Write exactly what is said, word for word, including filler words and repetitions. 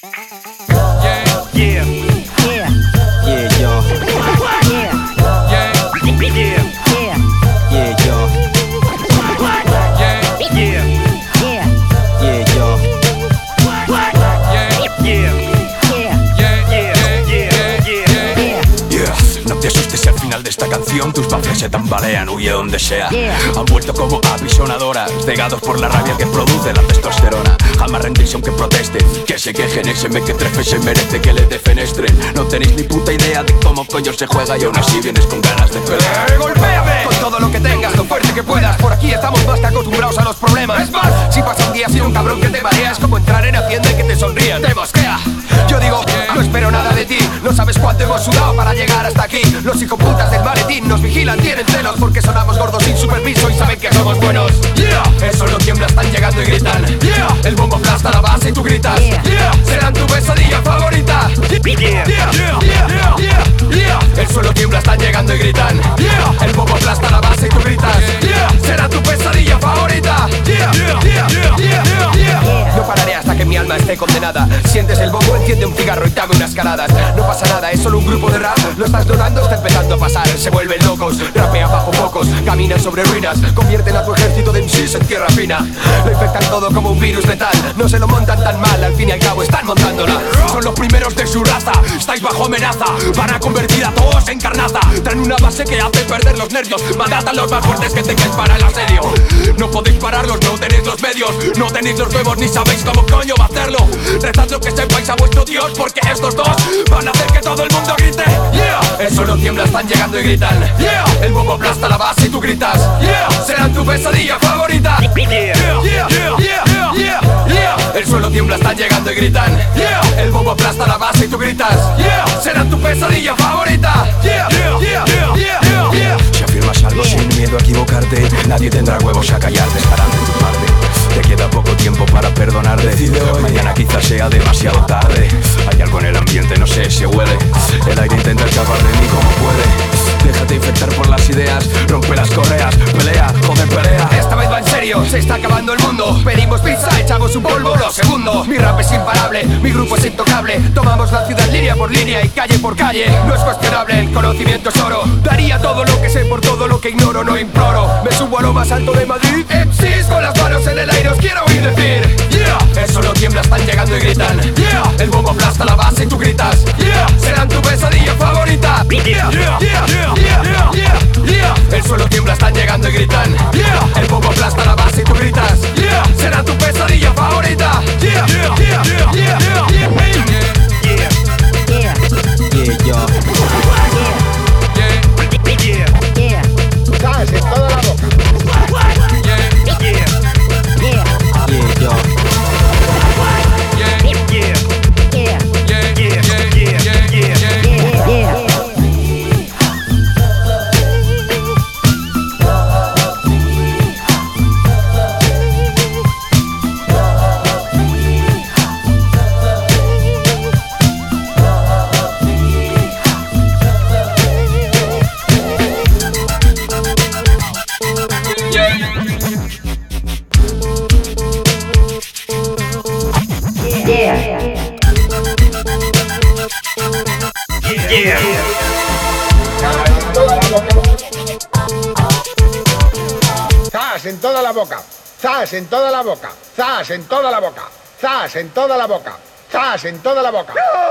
Yeah, yeah, yeah, yo. Yeah, yeah, yeah, yeah, yeah, yo. Yeah, yeah, yeah, yeah, yo. Yeah, yeah, yeah, yeah, yeah, yeah, yeah. Yeah, no te asustes si al final de esta canción tus bases se tambalean, huye donde sea. Yeah. Han vuelto como apisonadoras, cegados por la rabia que produce la testosterona. Jamás rendirse aunque protesten, que se quejen, ese me que trefe se merece que le defenestren. No tenéis ni puta idea de cómo coño se juega y aún así vienes con ganas de pelear. ¡Golpéame! Con todo lo que tengas, lo fuerte que puedas. Por aquí estamos más que acostumbrados a los problemas. Es más, si pasa un día sin un cabrón que te marea, es como entrar en Hacienda y que te sonrían. Te mosquea. Yo digo, no espero nada de ti. No sabes cuánto hemos sudado para llegar hasta aquí. Los hijoputas del maletín nos vigilan, tienen celos porque sonamos gordos sin su permiso y saben que somos buenos. Yeah. El suelo tiembla, están llegando y gritan. Yeah. El bombo aplasta la base y tú gritas. Yeah. Yeah. Serán tu pesadilla favorita. Yeah, Yeah, yeah, yeah, yeah, yeah. El suelo tiembla, están llegando y gritan. Yeah. El bombo aplasta la base y tú gritas. Yeah. Será tu pesadilla favorita. Yeah, yeah, yeah, yeah, yeah, yeah. No pararé hasta que mi alma esté condenada. Sientes el bombo, enciende un cigarro y dame unas caladas. No pasa nada, es solo un grupo de rap. Lo estás notando, está empezando a pasar. Se vuelven locos, rapea bajo pocos. Caminan sobre ruinas, convierten a tu ejército de M Cs en tierra fina. Lo infectan todo como un virus letal. No se lo montan tan mal, al fin y al cabo están montándola. Son los primeros de su raza, estáis bajo amenaza. Van a convertir a todos en carnaza. Traen una base que hace perder los nervios. Mandad a los más fuertes que tengáis para el asedio. No podéis pararlos, no tenéis los medios. No tenéis los huevos ni sabéis cómo coño va a hacerlo. Rezad lo que sepáis a vuestro Dios, porque estos dos van a hacer que todo el mundo grite. Yeah. El suelo tiembla, están llegando y gritan. Yeah. El bombo aplasta la base y tú gritas. Yeah. Serán tu pesadilla favorita. yeah, Yeah, yeah, yeah, yeah, yeah. El suelo tiembla, están llegando y gritan. Yeah. El bombo aplasta la base y tú gritas. Yeah. Serán tu pesadilla favorita. Yeah, yeah, yeah, yeah, yeah, yeah. Si afirmas algo sin miedo a equivocarte, nadie tendrá huevos a callarte, estarán de tu parte. Te queda poco tiempo para perdonarte. Mañana quizás sea demasiado tarde. Hay algo en el ambiente, no sé, se huele. El aire intenta escapar de mí como puede. Déjate infectar por las ideas, rompe las correas. Pelea, joder, pelea. Esta vez va en serio, se está acabando el mundo. Pedimos pizza, echamos un polvo, lo segundo. Mi rap es imparable, mi grupo es intocable. Tomamos la ciudad línea por línea y calle por calle. No es cuestionable, el conocimiento es oro. Daría todo lo que sé por todo lo que ignoro, no imploro. Me subo a lo más alto de Madrid. M Cs con las manos en el aire, os quiero oír decir. Yeah. El suelo tiembla, están llegando y gritan. Yeah. El bombo aplasta la base y tú gritas. Yeah. Serán tu pesadilla favorita. yeah, Yeah, yeah, yeah, yeah, yeah, yeah. El suelo tiembla, están llegando y gritan. Yeah. El bombo aplasta la base y tú gritas. Yeah. Será tu pesadilla favorita. Yeah, yeah, yeah, yeah, yeah, yeah, yeah, yeah, Yeah, yo. yeah, yeah, yeah, ¿Sabes? En toda la boca. yeah, yeah, Yeah, yo. yeah, yeah, yeah, yeah, yeah, yeah, yeah, yeah. ¡Zas en toda la boca! ¡Zas en toda la boca! ¡Zas en toda la boca! ¡Zas en toda la boca! ¡Zas en toda la boca!